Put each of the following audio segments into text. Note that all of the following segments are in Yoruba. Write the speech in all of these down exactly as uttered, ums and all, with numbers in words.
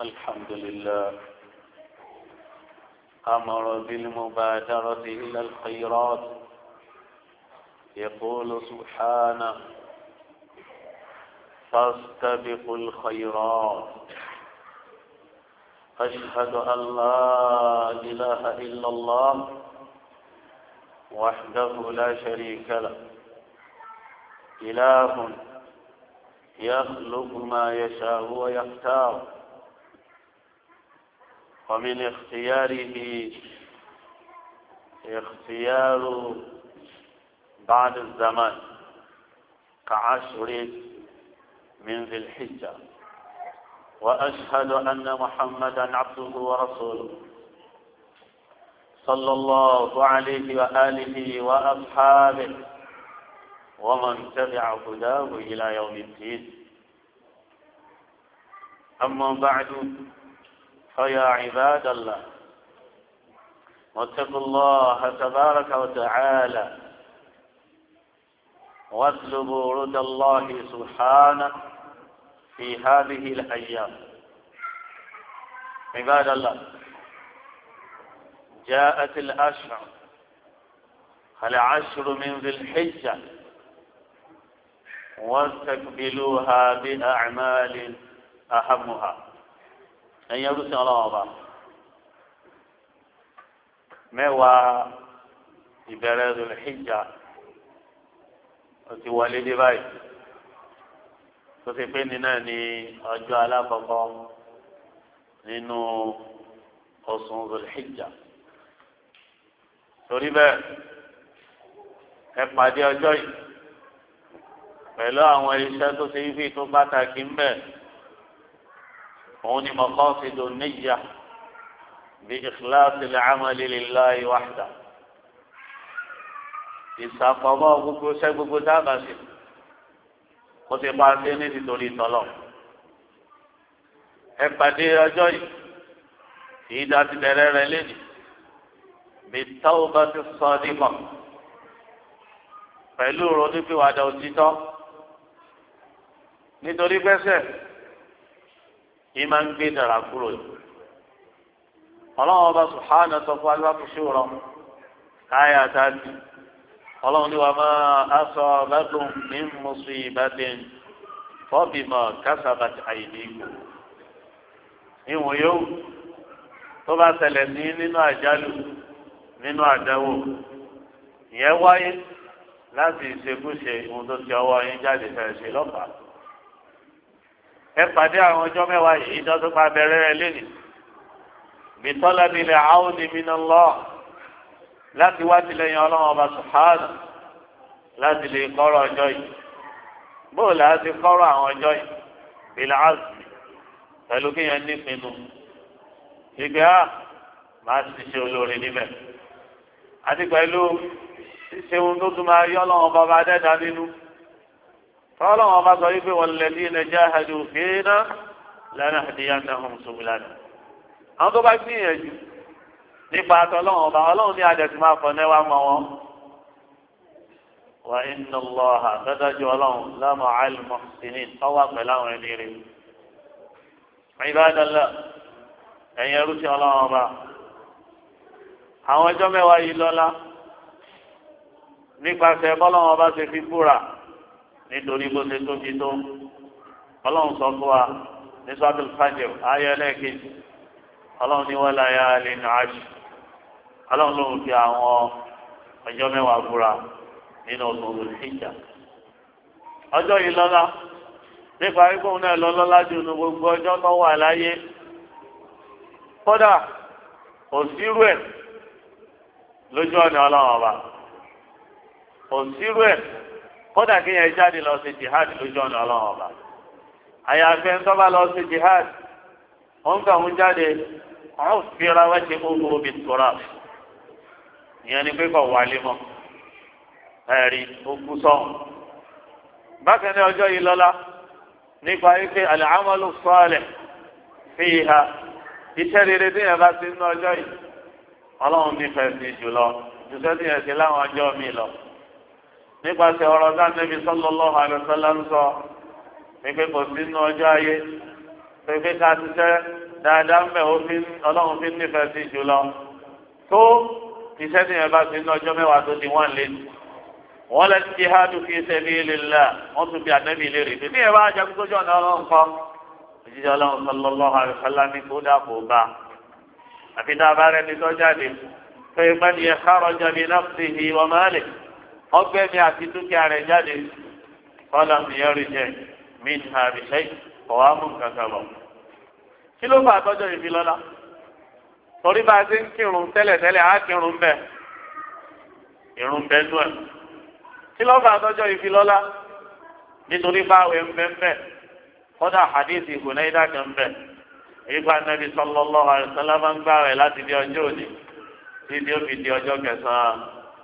الحمد لله أمر بالمبادرة إلى الخيرات. يقول سبحانه فاستبقوا الخيرات. أشهد أن لا إله إلا الله وحده لا شريك له، إله يخلق ما يشاء ويختار، ومن اختياره اختيار بعد الزمان كعشر من ذي الحجة. وأشهد أن محمدا عبده ورسوله صلى الله عليه وآله وأصحابه ومن تبع هداه إلى يوم الدين. أما بعد، فيا عباد الله واتقوا الله تبارك وتعالى واطلبوا رضا الله سبحانه في هذه الأيام. عباد الله، جاءت الأشهر العشر من ذي الحجة واستقبلوها بأعمال أهمها. أن يرسل الله موا ìbẹ̀rẹ̀ ذو الحجة ti wọlé dé báyìí tó fi pé ní náà ní ọjọ́ alákọ̀ọ́kọ́ nínú oṣù Dhul Hijjah. Torí bẹ́ẹ̀ ẹ pàdé ọjọ́ yìí pẹ̀lú àwọn iṣẹ́ tó ṣe ibi tó pàtàkì ń bẹ. òun ni maqasidu niyyah bi ikhlasil amali lillahi wahda. ìsàfọ̀mọ́ gbogbo ṣẹ́ gbogbo dábàá sí kó ti pa ṣe ní nítorí tọ́lọ̀. ẹ pàdé ọjọ́ yìí kì í dá ti bẹ̀rẹ̀ rẹ lẹ́nu bí tawbati sadiqa pẹ̀lú ronúpìwàdà òtítọ́. nítorí pẹ́sẹ̀ yìí máa ń gbé dàrá kúrò yìí. ọlọ́run ọba subhanahu wa ta'ala kò ṣòro káyà táàbì. ọlọ́run ní wa ma asabakum min musibatin fabima kasabat aydikum. ìwọ̀n yóò tó bá ṣẹlẹ̀ ní nínú àjálù nínú àdánwò ìyẹn wáyé láti ìṣekúṣe ohun tó ti ọwọ́ yín jáde fẹ́ ṣe lọ́pàá. ẹ pàdé àwọn ọjọ́ mẹ́wàá yìí dọ́tún pa bẹ̀rẹ̀ rẹ lẹ́nìí bi talabil auni minallah, láti wá tilẹ̀yìn ọlọ́run ọba sùhánù láti lè kọ́rọ̀ ọjọ́ yìí. bóòlù láti kọ́rọ̀ àwọn ọjọ́ yìí bìlà azmi pẹ̀lú kéèyàn nípinnu ìgbé á máa ti ṣe olóore níbẹ̀, àti pẹ̀lú ṣíṣe ohun tó tún máa yọ ọlọ́run ọba bá dẹ́ta nínú. ọlọ́run ọba sọ wípé walladhina jahadu fina lanahdiyannahum subulana. àwọn tó bá gbìyànjú nípa àtọ ọlọ́run ọba ọlọ́run ní adẹ̀tí máa fọ náà wá mọ́ wọn. wa inna Allaha dájú ọlọ́run la ma'al muhsinin ọwọ́ pẹ̀lú àwọn ẹni rẹ̀. Ibadallah, ẹ̀yin ẹrú sí ọlọ́run ọba, àwọn ọjọ́ mẹ́wàá yìí lọ́lá nípasẹ̀ bọ́lọ́run ọba ṣe fi búra nítorí bó ṣe tóbi tó. ọlọ́run sọ fún wa ní Suratul Fajr ayé ẹlẹ́ẹ̀kejì, ọlọ́run ní wala layalin ashr. ọlọ́run ló ń fi àwọn ọjọ́ mẹ́wàá búra nínú oṣù Dhul Hijjah. ọjọ́ yìí lọ́lá nípa wípé òun náà lọ́lọ́lá jù ní gbogbo ọjọ́ tó wà láyé. kódà kò sírú ẹ̀ lójú ọ̀nà ọlọ́run ọba, kò sírú ẹ̀ kódà kí yẹn jáde lọ sí jihad lójú ọ̀nà ọlọ́run ọba. àyàfẹ́ ń tọ́ba lọ sí jihad wọ́n kàn ń jáde wọ́n fi ra wá ṣe gbogbo omi tóra. ìyẹn ni pé kò wálé mọ́ ẹ̀rí okú sọ́hùn. bákan ní ọjọ́ yìí lọ́lá nípa wípé al-amalu salih fiha, iṣẹ́ rere tí yẹn bá ti ń ná ọjọ́ yìí ọlọ́run nífẹ̀ẹ́ sí jùlọ jùsẹ́ tí yẹn ti láwọn ọjọ́ mi lọ. nípasẹ̀ ọ̀rọ̀ sáà Nábì sallallahu alaihi wasallam ń sọ wípé kò sí nínú ọjọ́ ayé pépé ká ti sẹ́ dáadáa ń bẹ̀ ọlọ́run fi nífẹ̀ẹ́ sí jùlọ tó iṣẹ́ tí yẹn bá ti ní ọjọ́ mẹ́wàá tó di wọ́n lé wọ́n lẹ jihadu fi sabilillah wọ́n tún bí ànábì lè rí bí ẹ bá jagun tó jọ ọ̀nà ọlọ́run kọ́ òjijì ọlọ́run sallallahu alaihi wasallam ní kó dà kó bá àfi dábàá rẹ ní sọ́jáde pé mẹ́ni ẹ kharaja bi nafsihi wa malihi ọgbẹ́ mi àti dúkìá rẹ̀ jáde kọ́lá mi yọrí jẹ mí ní àbíṣẹ́ ọ̀wá mú kankan bọ̀. kí ló fà àtọ́jọ́ ìfi lọ́la torí bá a ti ń kírun tẹ́lẹ̀tẹ́lẹ̀ á kírun bẹ́ẹ̀ irun bẹ́ẹ̀ nú ẹ̀. kí ló fà àtọ́jọ́ ìfi lọ́la nítorí báwẹ̀ ń bẹ́ẹ̀ bẹ́ẹ̀ kọ́dà hadith ìhùnẹ́ ìdájọ́ ń bẹ́ẹ̀. ìgbà Nabi sallallahu alaihi wasallam máa ń gbà rẹ̀ láti di ọjọ́ òní títí ó fi di ọjọ́ kẹsàn-án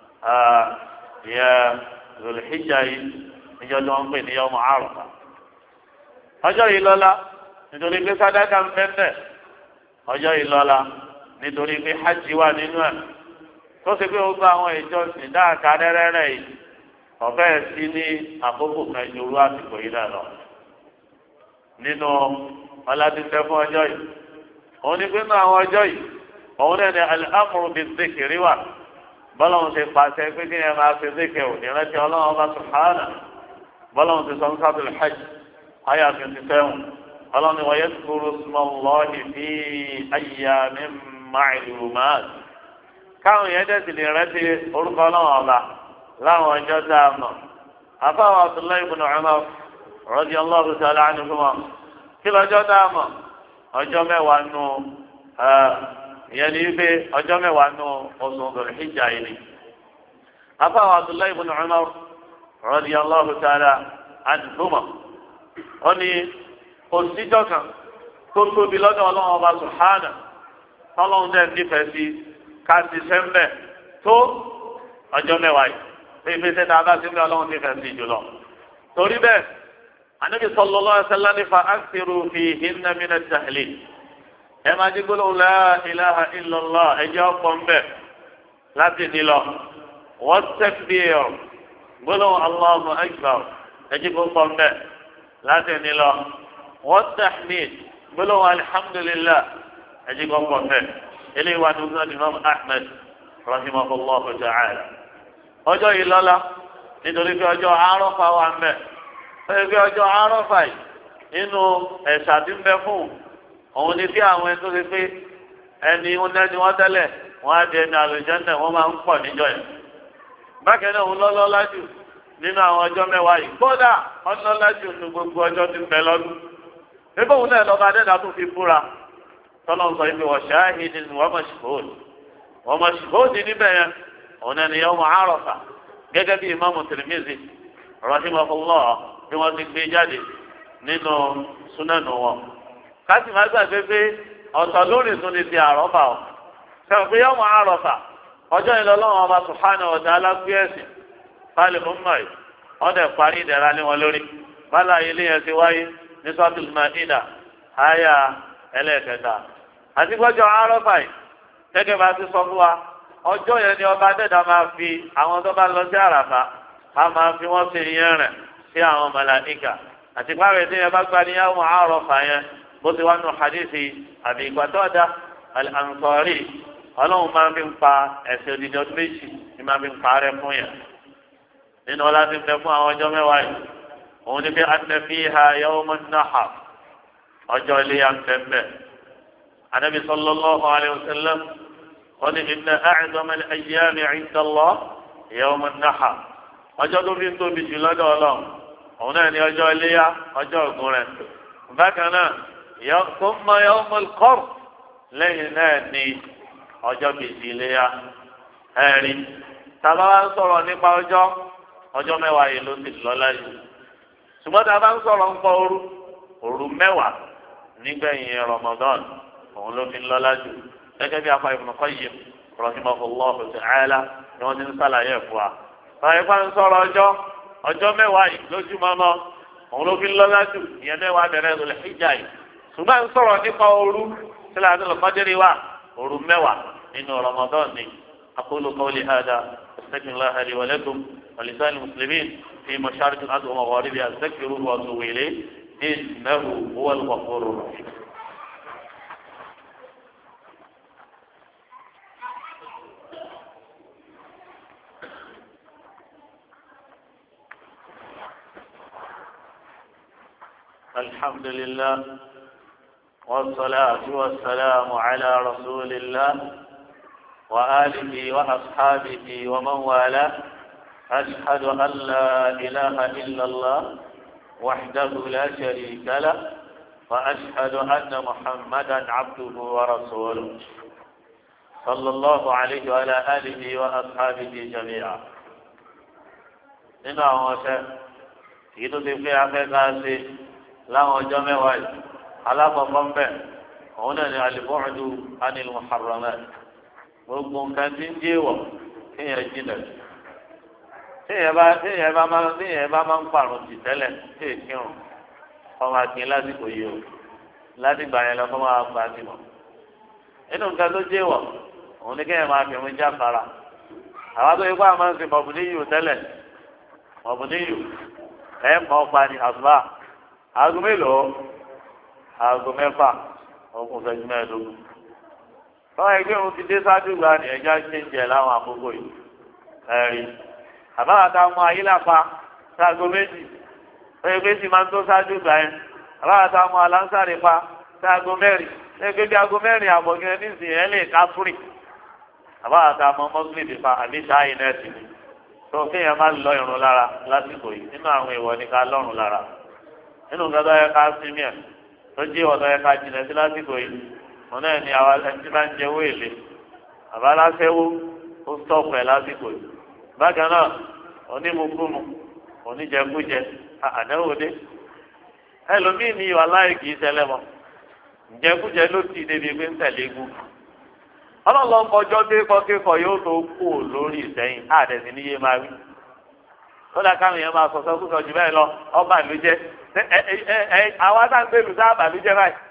ìyá Zulhijja yìí níjọ́ tí wọ́n ń pè ní yawmu Arafa. ọjọ́ yìí lọ́lá nítorí pé sàdákà ń fẹ́fẹ́ ọjọ́ yìí lọ́lá nítorí pé hajj wà nínú ẹ̀ tó ṣe pé gbogbo àwọn ìjọsìn dáàka rẹ́rẹ́rẹ́ yìí ọ̀fẹ́ sí ní àkókò kan ìṣòro àsìkò yìí náà lọ. nínú ọládúnfẹ́ fún ọjọ́ yìí òun ni pé nínú àwọn ọjọ́ yìí òun náà ni al-amru biz-zikri wà bọ́lọ́hún ti pàṣẹ pé kí ẹ máa fi zikr òní rántí ọlọ́run ọba subhana bọ́lọ́hún ti sọ ń sábẹ̀ hajj ayé twenty seven ọlọ́run ni wa yadhkuru ismallahi fi ayyamin ma'lumat káwọn yẹn tẹ̀sí lè rántí orúkọ ọlọ́run ọba láwọn ọjọ́ tá a mọ̀ afáwọn Abdullahi ibn Umar radiyallahu ta'ala anhuma kí lọ́jọ́ tá a mọ̀ ọjọ́ mẹ́wàá nù ìyẹn ni wípé ọjọ́ mẹ́wàá nù oṣù Dhul-Hijjah yìí ni. afáwọn Abdullahi ibn Umar radiyallahu ta'ala anhuma wọ́n ní òṣìṣẹ́ kan tó tóbi lọ́dọ̀ ọlọ́run ọba subhana tọ́lọ́run dẹ̀ nífẹ̀ẹ́ sí káàsì sẹ́ńbẹ̀ tó ọjọ́ mẹ́wàá yìí pé ìfẹsẹ̀ tá a bá sílẹ̀ ọlọ́run nífẹ̀ẹ́ sí jùlọ. torí bẹ́ẹ̀ Ànábì sallallahu alaihi wasallam ní fa akthiru fihinna min at-tahlil ẹ máa di gbólóhùn la ilaha illallah ẹjọ́ ọkọ̀ ń bẹ̀ láti ní lọ wọ́n takbir gbólóhùn Allahu akbar ẹjọ́ ọkọ̀ ń bẹ̀ láti ní lọ wọ́n tahmid gbólóhùn alhamdulillah ẹjọ́ ọkọ̀ ń bẹ̀ eléyìí wà ní ọdún Imam Ahmad rahimahullah ta'ala. ọjọ́ yìí lọ́la nítorí pé ọjọ́ Àrafà wà ń bẹ̀ nítorí pé ọjọ́ Àrafà yìí nínú ẹ̀sà tí ń bẹ fún òun ni bí àwọn ẹni tó ṣe pé ẹni wọn dẹni wọn tẹ́lẹ̀ wọn á di ẹni àlùjánnà wọn máa ń pọ̀ níjọ́ yẹn. bákan náà òun lọ́lọ́lá jù nínú àwọn ọjọ́ mẹ́wàá yìí kódà ọlọ́lá jù ní gbogbo ọjọ́ tí ń bẹ lọ́dún. nígbà òun náà lọ́ba adẹ́dà tó fi fúra tọ́lọ́ sọ ibi wa shahidin wa mashhud wa mashhud níbẹ̀ yẹn òun náà ni yawmu Arafa gẹ́gẹ́ bí Imamu Tirmidhi rahimahullah bí wọ́n ti gbé jáde nínú súnánù wọn. kásì má gbàgbé pé ọ̀sán lórí tún ní ti Àrafà ọ̀ sẹ́wọ̀n pé yawmu Arafa ọjọ́ ìlọ lọ́wọ́ ọba subhanahu wa ta'ala gbé ẹ̀sìn fáìlì fúnmọ̀ yìí wọ́n dẹ̀ parí ìdẹ̀ra ní wọn lórí bálá ilé yẹn ti wáyé ní Suratul Maida àyà ẹlẹ́ẹ̀kẹta àti gbọ́jọ́ Àrafà yìí gẹ́gẹ́ bá ti sọ fún wa ọjọ́ yẹn ni ọba dẹ́dà máa fi àwọn tó bá lọ sí Àràfà a máa fi wọ́n ṣe yẹn rẹ̀ sí àwọn màláíkà àti pàrọ̀ tí yẹn bá gba ní yawmu Àrafà yẹn bó ti wá nù hadithi Abi Qatada al-Ansari ọlọ́run máa fi ń pa ẹ̀sẹ̀ òdìdí ọdún méjì ní máa fi ń pa rẹ̀ fún yẹn nínú ọlá ti ń bẹ fún àwọn ọjọ́ mẹ́wàá yìí òun ni fi anna fiha yawmun nahar ọjọ́ ilé ya ń bẹ mbẹ Ànábì sallallahu alayhi wa sallam wọ́n ní inna a'zama al-ayyami 'inda Allah yawmun nahar ọjọ́ tó fi ń tóbi jù lọ́dọ̀ ọlọ́run òun náà ni ọjọ́ iléyá ọjọ́ ògùn rẹ̀ bákan náà thumma yawmul qarr lẹ́yìn náà ni ọjọ́ kejì iléyá ẹ̀rí tàbá wá ń sọ̀rọ̀ nípa ọjọ́ ọjọ́ mẹ́wàá yìí ló ti lọ́lá yìí ṣùgbọ́n tàbá ń sọ̀rọ̀ nípa òru òru mẹ́wàá nígbẹ̀yìn Ramadan òun ló fi ń lọ́lá jù gẹ́gẹ́ bí afa Ibn Qayyim rahimahullahu ta'ala ni wọ́n ti ń sàlàyé fún wa. báyìí bá ń sọ̀rọ̀ ọjọ́ ọjọ́ mẹ́wàá yìí lójúmọ́mọ́ òun ló fi ń lọ́lá jù ìyẹn mẹ́wàá bẹ̀rẹ̀ Dhul Hijjah yìí ṣùgbọ́n ń sọ̀rọ̀ nípa òru sílẹ̀ àti lọ́kọ́dẹ́rì wa òru mẹ́wàá nínú Ramadan ni aqulu qawli hadha astaghfirullaha li wa lakum wa lisa'il muslimin fi mashariki al-ardi wa magharibiha astaghfiruhu wa atubu ilayh innahu huwal ghafurur rahim. الحمد لله والصلاة والسلام على رسول الله وآله وأصحابه ومن والاه أشهد أن لا إله إلا الله وحده لا شريك له وأشهد أن محمدا عبده ورسوله صلى الله عليه وعلى آله وأصحابه جميعا. إنه هو شيء يدري في عقيدة láwọn ọjọ́ mẹ́wàá yìí alákọ̀ọ́kọ́ ń bẹ̀ òun náà ní alìbọ́ọ̀dù anil muharramat gbogbo nǹkan tí ń dé wọ̀ kéèyàn jìnà téèyàn bá téèyàn bá máa téèyàn bá máa ń pààrọ̀ tì tẹ́lẹ̀ tí èyí kírun ọmọ akin lásìkò yìí o láti gbà yẹn lọ kọ́ máa gbà sí mọ́ nínú nǹkan tó dé wọ̀ òun ní kéèyàn máa fi òun já fara àwọn tó yẹ kó àwọn máa ń sin mọ̀bùníyù tẹ́lẹ̀ mọ̀bùníyù ẹ̀ mọ̀ ọ́ pa ni àsùbá aago mélòó aago mẹ́fà ọkùnrin fẹjú mẹ́ẹ̀ẹ́dógún tọ́wọ́ ẹgbẹ́ òun ti dé sáájú gba ni ẹja ṣe ń jẹ láwọn àkókò yìí ẹ̀rí àbáwọ̀tá mọ ayélujáfa sáago méjì ẹgbẹ́ sì máa ń tó sáájú gba yẹn àbáwọ̀tá mọ aláǹsàrè pa sáago mẹ́rin ẹgbẹ́ bí aago mẹ́rin àbọ̀gẹ́ nísìnyí ẹ̀ lè ká fúrì àbáwọ̀tá mọ mọ́gìlì pa àbí sáyìn nẹ́ẹ̀sì ni tó kéèyàn má lọ ìrun lára lásìkò yìí nínú àwọn ìwọ ní ká lọ́rùn lára nínú nǹkan tó yẹ ká sinmi ẹ tó jí ọ̀dọ̀ yẹ ká jìnà sí lásìkò yìí wọn náà ní àwọn ẹni tí bá ń jẹ owó èlé àbáláṣẹ́wó ó sọ̀pù ẹ̀ lásìkò yìí bákan náà onímùkúmu oníjẹkújẹ àdáwòdé ẹlòmíì ní ìwà láì kì í ṣẹlẹ̀ mọ́ ìjẹkújẹ ló ti débi pé ń tẹ̀lé egun ọlọ́lọ́ kọjọ́ kékọ́kékọ́ yóò tó kú lórí ìsẹ́yìn àdẹ̀sí níyé máa wí lọ́dà káwọn yẹn máa sọ̀sọ́ kú sọ jù bẹ́ẹ̀ lọ ọba ìlú jẹ́ ẹ ẹ ẹ àwa tá ń gbèlú sábà ló jẹ́ báyìí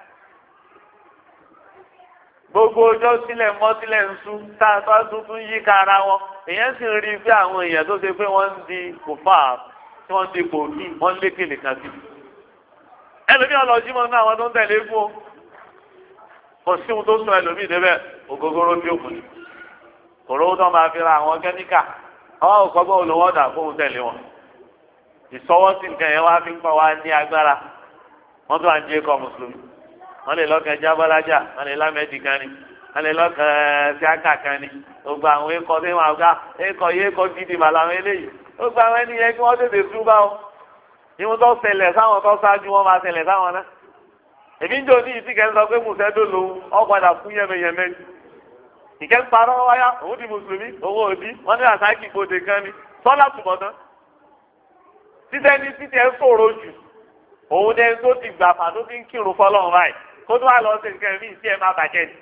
gbogbo ọjọ́ sílẹ̀ mọ́ sílẹ̀ ń sú tá a bá tuntun yí ká ara wọn èèyàn sì ń rí bí àwọn èèyàn tó ṣe pé wọ́n ń di kòfà tí wọ́n ń di kòkí wọ́n ń lékè nìkan sí ẹlòmíì ọlọ́jí mọ́ náà àwọn tó ń tẹ̀lé fún o kò sí ohun tó sọ ẹlòmíì débẹ̀ ògógóró tí ó kù ní kòró tó máa fi ra àwọn kẹ́míkà àwọn òkọ́gbọ́n olówó ọ̀dà fóun tẹ̀lé wọn ìsọwọ́sí nǹkan yẹn wá fi ń pa wá ní agbára wọ́n tó à ń jẹ́ kọ́ mùsùlùmí wọ́n lè lọ́kàn jábọ́lájà wọ́n lè lámẹ́dì kan ni wọ́n lè lọ́kàn síákà kan ni gbogbo àwọn ẹ̀kọ́ tí wọ́n gbá ẹ̀kọ́ yé ẹ̀kọ́ gidi mà làwọn eléyìí gbogbo àwọn ẹni yẹn kí wọ́n tètè tú bá wọn ìwọ́n tó ṣẹlẹ̀ sáwọn tó ṣáájú wọn máa ṣẹlẹ̀ sáwọn náà èmi ń jò ní ìsìnkẹ́ ń sọ pé mùsẹ́dó lòun ọ̀ padà fún yẹmẹyẹmẹ ìkẹ́ ń parọ́ wáyà òun di mùsùlùmí owó òdì wọ́n ní àtàkì gbòde kan ni sọ́lá tùbọ̀ tán títẹ́ ní títẹ́ ń sọ̀rọ̀ jù òun dẹ́n tó ti gbà fà tó ti ń kírun fọlọ́run báyìí kó tó wà lọ sí nǹkan mí tí ẹ má bàjẹ́ ni.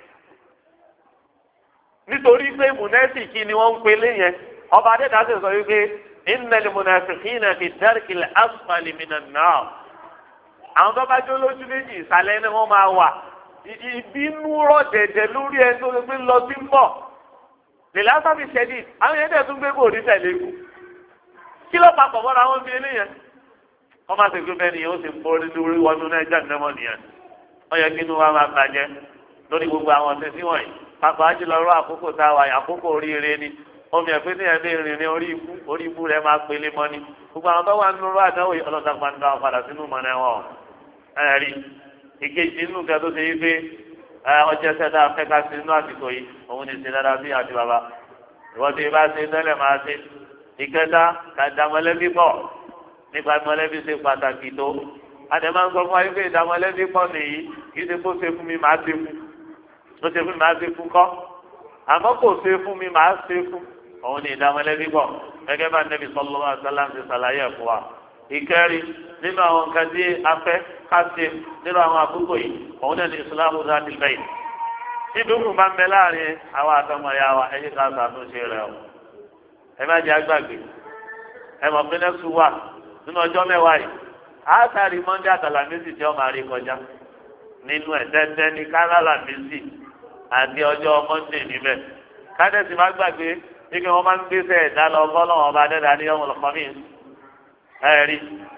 nítorí pé mùnẹ́sìkì ni wọ́n ń pelé yẹn ọba adédáṣe sọ wípé innal munafiqina fi darkil asfali minan nar. àwọn tó bá jó lójú méjì ìsàlẹ̀ ni wọ́n máa wà ìbínú rọ̀ dẹ̀dẹ̀ lórí ẹni tó gbé lọ sí ń bọ̀ lèlá sábì ṣẹ́dí àwọn yẹn dẹ̀ tún gbé bòrí tẹ̀lé kù kí ló papọ̀ mọ́ra wọn bí eléyẹn wọ́n máa tẹ̀gbẹ́ bẹ́ẹ̀ nìyẹn ó sì ń borí lórí wọnú náà jáde náà mọ́ nìyẹn wọ́n yẹ kí inú wa máa bàjẹ́ lórí gbogbo àwọn ọ̀sẹ̀ sí wọ̀nyí pàpà ájúlọ rọ àkókò tá a wà àkókò oríire ni omi ẹ̀fẹ́ ní ẹ̀mí ìrìn orí ikú orí ikú rẹ̀ máa pélé mọ́ ni gbogbo àwọn tó wà nínú rọ àdáwò ọlọ́dà gbàǹdà padà sínú mọ́nà wọn ẹ̀rí ìkejì inú kẹ́ tó ṣe yí pé ọjọ́ sẹ́dá afẹ́ká sí inú àsìkò yìí òun ní ṣe dáadáa sí àti bàbá ìwọ́n ti bá ṣe tẹ́lẹ̀ máa ṣe ìkẹta kàdá mọ̀lẹ́bí pọ̀ nípa mọ̀lẹ́bí ṣe pàtàkì tó àdèmá ń sọ fún ayé pé ìdámọ̀lẹ́bí pọ̀ nìyí kì í ṣe kó ṣe fún mi màá ṣe fún ó ṣe fún mi màá ṣe fún kọ́ àmọ́ kò ṣe fún mi màá ṣe fún òun ní ìdámọ̀lẹ́bí pọ̀ gẹ́gẹ́ bá nẹ́bí sallallahu alaihi wasallam ṣe ṣàlàyé ẹ̀fọ́ wa ìkẹrin nínú àwọn nǹkan tí a fẹ́ ká ṣe nínú àwọn àkókò yìí òun náà ní ìsìlámù láti bẹ́yìn tí dúkùn bá ń bẹ láàrin àwọn àtọmọ ya wa ẹ̀yìn ká ṣàtúnṣe rẹ̀ o ẹ má jẹ́ àgbàgbé ẹ mọ̀ pé nẹ́sùn wà nínú ọjọ́ mẹ́wàá yìí àtàrí mọ́ndé àtàlàmísì tí wọ́n máa rí kọjá nínú ẹ̀ tẹ́tẹ́ ní kálálàmísì àti ọjọ́ mọ́ndé níbẹ̀ kádẹ́sì má gbàgbé wípé wọ́n máa ń gbé sẹ́ ẹ̀dá lọ bọ́lọ́wọ́n ọba dẹ́dá ní ọmọ lọ́kọ́mí ẹ̀rí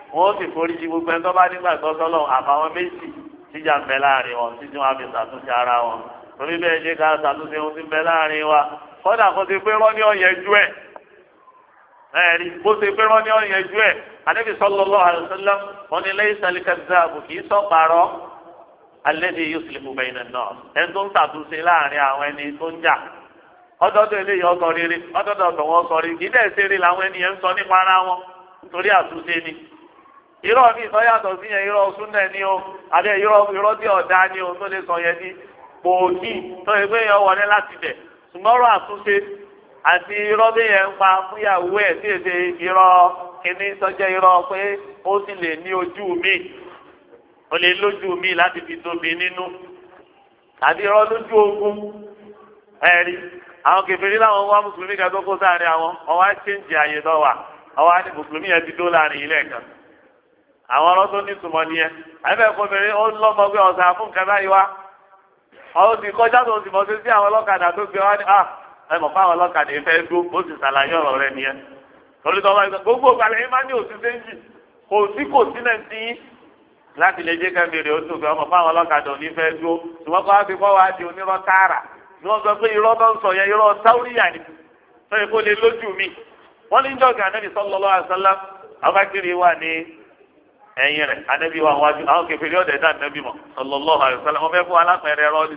wọ́n sì foríjì gbogbo ẹni tó bá nígbàgbọ́ sọ́lọ́ àbáwọn méjì tíjà ń bẹ láàrin wọn títí wọn fi ṣàtúnṣe ara wọn torí bẹ́ẹ̀ ṣe ká ṣàtúnṣe ohun tí ń bẹ láàrin wa kọ́dà kó ti pé rọ́ ní ọ̀yẹ́jú ẹ̀ ẹ̀rí bó ṣe pé wọ́n ní ọ̀yẹ́ ju ẹ̀ Ànábì sallallahu alaihi wasallam wọn ni laysa al-kadhdhabu kì í sọ̀parọ́ alladhi yuslihu bayna an-nas ẹni tó ń ṣàtúnṣe láàrin àwọn ẹni tó ń jà ọdọọdọ eléyìí ọsọ rere ọdọọdọ ọsọ wọn sọ rere kì í dẹ̀ ṣe eré làwọn ènìyàn ń sọ nípa ara wọn nítorí àtúnṣe ni irọ́ mi ìtọ́ yàtọ̀ sí yẹn irọ́ súnẹ̀ ni o àbí irọ́ irọ́ tí ọ̀dá ni o tó lè sọ yẹn ní pòókì tó lè gbé yẹn wọlé láti bẹ̀ ṣùgbọ́n ọ̀rọ̀ àtúnṣe àti irọ́ bí yẹn ń pa fúyàwó ẹ̀ tí èdè irọ́ kìíní sọ́jẹ́ irọ́ pé ó sì lè ní ojú mi ó lè lójú mi láti fi tóbi nínú àbí irọ́ lójú ogun ẹ̀rí àwọn kèfèrí láwọn wá mùsùlùmí kan tó kó sáàrin àwọn ọwọ́ á ṣéǹjì àyè tó wà ọwọ́ á ní mùsùlùmí yẹn ti dó láàrin ilé kan àwọn ọ̀rọ̀ tó ní ìtumọ̀ nìyẹn àbẹ̀ kọ́bìnrin ó lọ́mọ pé ọ̀sán fún nǹkan báyìí wá àwọn ti kọjá tó ti mọ̀ sí sí àwọn ọlọ́kadà tó gbé wá ní à ẹ mọ̀ fún àwọn ọlọ́kadà ìfẹ́ dó ó sì ṣàlàyé ọ̀rọ̀ rẹ nìyẹn torí tó bá gbé gbogbo ìgbàlẹ̀ yín máa ní òsì séjì kò sí kò sí náà ti yín láti lè jẹ́ kẹ́mìrì ó tó gbé ọmọ fún àwọn ọlọ́kadà òní fẹ́ dó ṣùgbọ́n kó wá fi kọ́ wá di onírọ́ tààrà ni wọ́n sọ pé irọ́ tó ń sọ yẹn irọ́ sáúríyà ni tó yẹ kó lè lójú mi wọ́n ní jọ́gà Ànábì sallallahu alaihi wasallam Abubakar wà ní ẹ̀yìn rẹ̀ Ànábì wà wájú àwọn kèfèrí ọ̀dẹ̀ dá Ànábì mọ̀ sallallahu alaihi wasallam wọ́n fẹ́ fún alápẹ̀rẹ̀ rọ́ọ̀lì.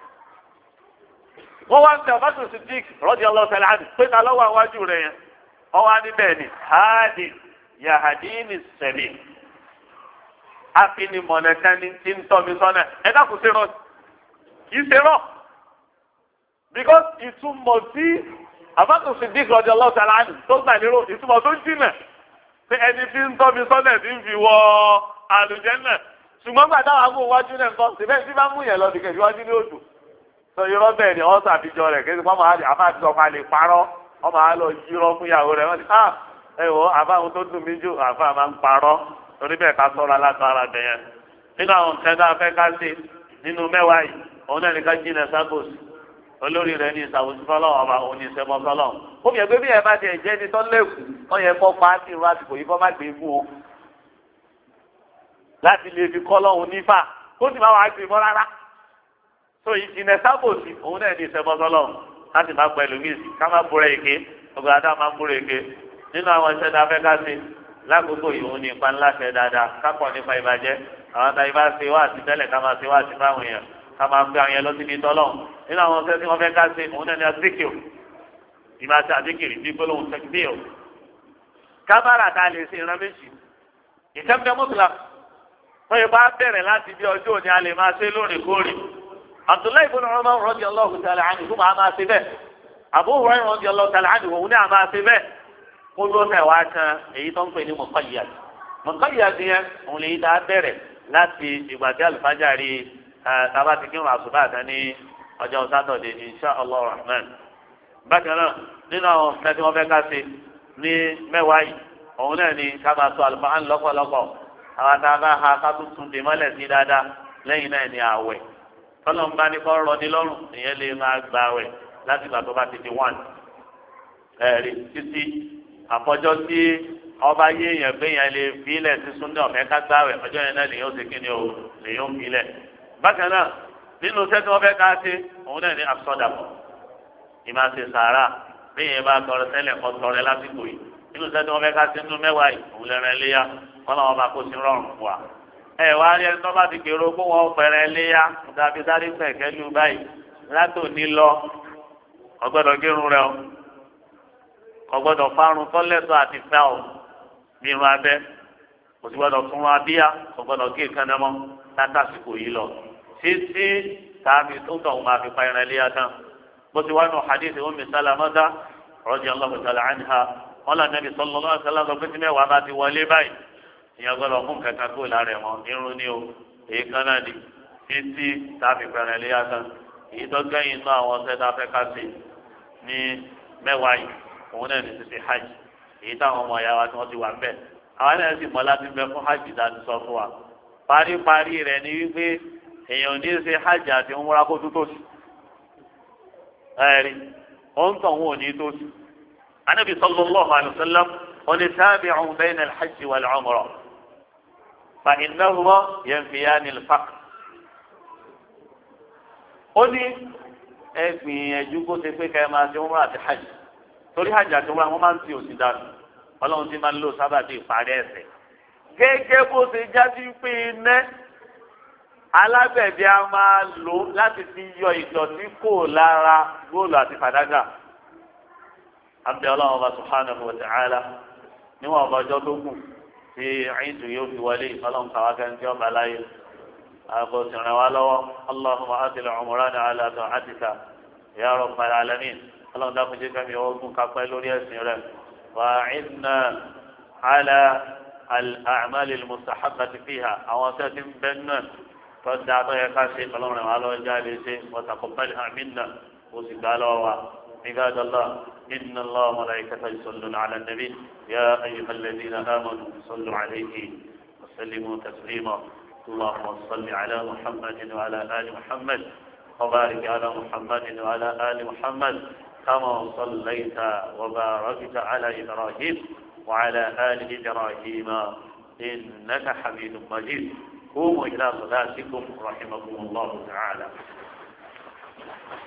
wọ́n wá ń tẹ Abubakar Siddiq radiyallahu ta'ala anhu pé ta lọ́wọ́ àwájú rẹ̀ yẹn wọ́n wá níbẹ̀ ni hadi yahadini sabil afinimọ̀nẹ́kẹ́ni tí ń tọ́ mi sọ́nà ẹ dákun ṣe rọ kì í ṣe rọ because ìtumọ̀ tí Abubakar Siddiq radiyallahu ta'ala anhu tó gbà lérò ìtumọ̀ tó ń jìnà pé ẹni tí ń tọ́ mi sọ́nà tí ń fi wọ àlùjánnà ṣùgbọ́n gbà táwọn amú wájú náà nǹkan síbẹ̀ tí bá mú yẹn lọ dìkẹ̀ síwájú ní òdù sọ irọ́ bẹ́ẹ̀ ni ọ́ sàbíjọ rẹ̀ kí wọ́n máa àbá àti ọkọ̀ àlè parọ́ wọ́n máa lọ yírọ́ fún ìyàwó rẹ̀ wọ́n ti ah ẹ wò àbá àwọn tó dùn mí jù àbá máa ń parọ́ torí bẹ́ẹ̀ ká sọ́ra látara bẹ̀yẹn nínú àwọn nǹkan tá a fẹ́ ká ṣe nínú mẹ́wàá yìí òun náà ní ká jìnà sábòs olórí rẹ̀ ní ìsàwùsí fọlọ́wọ́ ọba òun ní ìṣẹ́mọ́ fọlọ́wọ́ ó fi ẹgbẹ́ bí ẹ bá tiẹ̀ jẹ́ ní tọ́lẹ́kù wọ́n yẹ kọ́ pàtì irú àsìkò yìí kọ́ má gbé fún o láti lè fi kọ́ lọ́hùn nífà kó sì má wàá gbé mọ́ rárá tó ìjìnà sábòsí òun náà ní ìṣẹ́mọ́ fọlọ́wọ́ láti má pẹ̀lú míìsì ká má búrẹ́ èké ọgbà adá má búrẹ́ èké nínú àwọn iṣẹ́ tá a fẹ́ ká ṣe lákòókò yìí òun ní ipa ńlá ṣe dáadáa kápọ̀ nípa ìbàjẹ́ àwọn tá ibà ṣe wá àti tẹ́lẹ̀ ká máa ṣe wá àti fáwọn èèyàn ká máa gbé àwọn yẹn lọ síbi tọ́lọ̀ nínú àwọn iṣẹ́ tí wọ́n fẹ́ ká ṣe òun náà ní adíkìrì ìmọ̀ àti adíkìrì bí gbólóhùn tẹ́kbíọ̀ kábàrà tá a lè ṣe ìran méjì ìkẹ́mbẹ́ mọ́tòlá wọ́n yẹ bá bẹ̀rẹ̀ láti bí ọjọ́ òní a lè máa ṣe lóòrèkóòrè Abdullahi ibn Umar radiyallahu ta'ala anhu máa máa ṣe bẹ́ẹ̀ Abu Hurairah radiyallahu ta'ala anhu òun náà máa ṣe bẹ́ẹ̀ kó ló fẹ́ wá kan èyí tó ń pè ní muqayyad muqayyad yẹn òun lè dá bẹ̀rẹ̀ láti ìgbà tí alifájàrí tábà ti kírun àṣùbà àtàn ní ọjọ́ sátọ̀dé insha Allah rahman. bákan náà nínú àwọn ọ̀sẹ̀ tí wọ́n fẹ́ ká ṣe ní mẹ́wàá yìí òun náà ni ká máa sọ Al-Qur'an lọ́pọ̀lọpọ̀ àwọn tá a bá ha ká tún tún dè mọ́lẹ̀ sí dáadáa lẹ́yìn náà ni àwẹ̀ tọ́lọ́ ń bá ní kọ́ rọ ní lọ́rùn ìyẹn lè máa gba àwẹ̀ láti ìgbà tó bá ti di one ẹ̀rí títí àfọjọ́ tí ọba yé èèyàn pé yẹn lè filẹ̀ sí súnlẹ̀ ọ̀fẹ́ ká gbáwẹ̀ ọjọ́ yẹn náà lèyàn ó ti kíni o lèyàn ó filẹ̀. bákan náà nínú sẹ́tí wọ́n fẹ́ ká ṣe òun náà ní àsọdàpọ̀ ìmáa ṣe sàárà bí yẹn bá tọrọ tẹ́lẹ̀ kọ́ tọrẹ lásìkò yìí nínú sẹ́tí wọ́n fẹ́ ká ṣe nínú mẹ́wàá yìí òun lẹ́rẹ̀ léyà wọ́n làwọn bá kó sí rọrùn fún wa. ẹ wá rí ẹni tó bá ti gbèrò pé wọ́n fẹ́rẹ̀ léyà dàbí sáré pẹ̀kẹ́ lù báyìí látòní lọ ọgbọ́dọ̀ gérun rẹ o ọgbọ́dọ̀ fárun tọ́lẹ́tọ̀ àti fẹ́ o ní irun abẹ́ kò sí gbọ́dọ̀ fún abíyá kò gbọ́dọ̀ gé ìkànnẹ́mọ́ látàsìkò yìí lọ títí tàbí tó tọ̀ wọn máa fi pa ẹran iléyà tán bó ti wá nù hadith Ummi Salamah radiyallahu ta'ala anha wọn là Nabi sallallahu alaihi wasallam lọ pé tí mẹ́wàá bá ti wọlé báyìí ìyẹn gbọ́dọ̀ fún kankan kó lára ẹ̀ wọn irun ni o èyí kan náà ni títí tàbí pa ẹran iléyà tán èyí tó gẹ́yìn inú àwọn ọ̀sẹ̀ tá a fẹ́ ká sí ní mẹ́wàá yìí òun náà ní títí hajj èyí táwọn ọmọ ìyá wa tí wọ́n ti wà ń bẹ̀ àwọn náà sì mọ́ láti bẹ fún hajj dájú sọ fún wa paríparí rẹ̀ ni wípé èèyàn ní í ṣe hajj àti umra kó tó tó sí ẹ̀rí ó ń tàn wọn ò ní tó sí. Ànábì sallallahu alaihi wasallam wọn ni tabi'u bayna al-hajj wal-umra fa innahuma yanfiyani al-faqr. ó ní ẹ gbìyànjú kó ṣe pé ká ẹ máa ṣe umrah àti hajj torí hajj àti umrah wọn máa ń ti òsì dànù ọlọ́run ti máa ń lò sábà bí ìparí ẹ̀ṣẹ̀ gẹ́gẹ́ bó ṣe jáde pé iná alágbẹ̀dẹ a máa lò láti fi yọ ìdọ̀tí kò lára góòlù àti fàdákà abẹ́ ọlọ́run ọba subhanahu wa ta'ala níwọ̀n ọba ọjọ́ tó kù tí ẹ̀yìndù yóò fi wọlé ọlọ́run kàwá kẹ́ńtì ọba láyé àbò tìrìn wá lọ́wọ́ allahumma atil umrana ala ta'atika ya rabbal alamin ọlọ́run dákun jẹ́ kẹ́mi ọgbọ́n kápẹ́ lórí ẹ̀sìn rẹ̀ wa'inna ala al-a'mal al-mustahabbati fiha àwọn sẹ́ẹ̀tì ń bẹ́ náà tọ́jà tó yẹ ká ṣe ọlọ́run rẹ̀ wá lọ́wọ́ jáde ṣe wa taqabbalha minna ó sì gbá lọ́wọ́ wa عباد الله إن الله وملائكته يصلون على النبي يا أيها الذين آمنوا صلوا عليه وسلموا تسليما اللهم صل على محمد وعلى آل محمد وبارك على محمد وعلى آل محمد كما صليت وباركت على إبراهيم وعلى آل إبراهيم إنك حميد مجيد قوموا إلى صلاتكم رحمكم الله تعالى